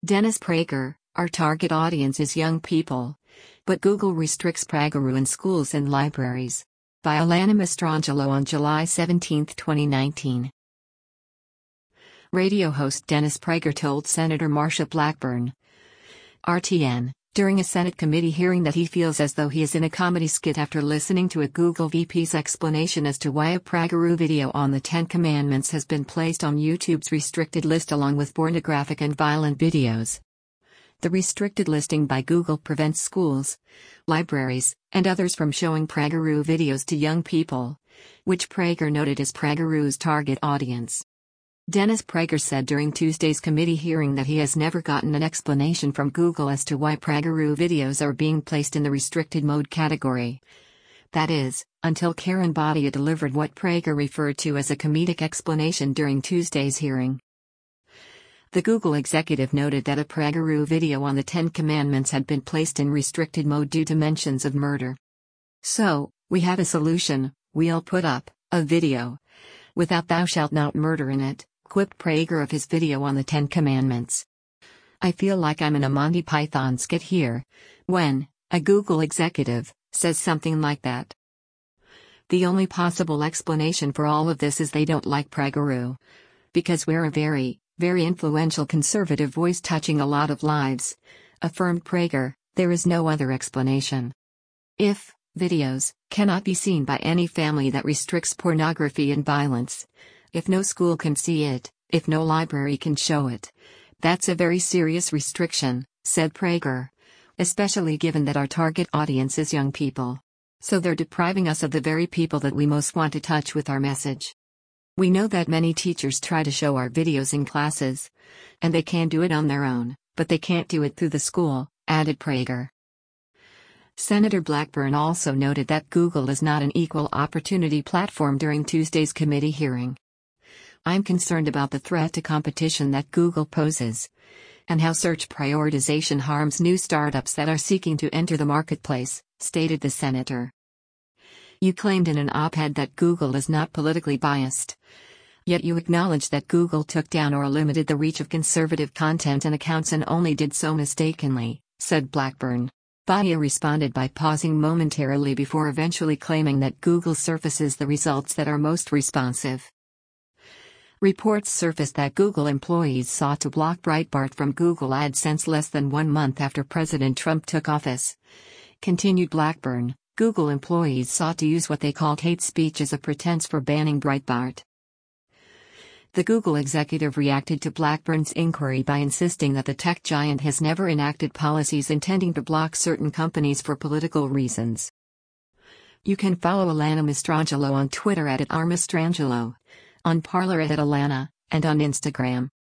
Dennis Prager, our target audience is young people. But Google restricts Prageru in schools and libraries. By Alana Mastrangelo on July 17, 2019. Radio host Dennis Prager told Senator Marsha Blackburn, RTN, during a Senate committee hearing that he feels as though he is in a comedy skit after listening to a Google VP's explanation as to why a Prageru video on the Ten Commandments has been placed on YouTube's restricted list along with pornographic and violent videos. The restricted listing by Google prevents schools, libraries, and others from showing Prageru videos to young people, which Prager noted as Prageru's target audience. Dennis Prager said during Tuesday's committee hearing that he has never gotten an explanation from Google as to why Prageru videos are being placed in the restricted mode category. That is, until Karen Badia delivered what Prager referred to as a comedic explanation during Tuesday's hearing. The Google executive noted that a Prageru video on the Ten Commandments had been placed in restricted mode due to mentions of murder. So, we have a solution: we'll put up a video without "thou shalt not murder" in it, quipped Prager of his video on the Ten Commandments. I feel like I'm in a Monty Python skit here, when a Google executive says something like that. The only possible explanation for all of this is they don't like Prageru. Because we're a very influential conservative voice touching a lot of lives, affirmed Prager. There is no other explanation. If videos cannot be seen by any family that restricts pornography and violence, if no school can see it, if no library can show it, that's a very serious restriction, said Prager. Especially given that our target audience is young people. So they're depriving us of the very people that we most want to touch with our message. We know that many teachers try to show our videos in classes, and they can do it on their own, but they can't do it through the school, added Prager. Senator Blackburn also noted that Google is not an equal opportunity platform during Tuesday's committee hearing. I'm concerned about the threat to competition that Google poses, and how search prioritization harms new startups that are seeking to enter the marketplace, stated the senator. You claimed in an op-ed that Google is not politically biased. Yet you acknowledge that Google took down or limited the reach of conservative content and accounts and only did so mistakenly, said Blackburn. Badia responded by pausing momentarily before eventually claiming that Google surfaces the results that are most responsive. Reports surfaced that Google employees sought to block Breitbart from Google AdSense less than 1 month after President Trump took office. Continued Blackburn, Google employees sought to use what they called hate speech as a pretense for banning Breitbart. The Google executive reacted to Blackburn's inquiry by insisting that the tech giant has never enacted policies intending to block certain companies for political reasons. You can follow Alana Mastrangelo on Twitter @RMastrangelo, on Parler @Alana, and on Instagram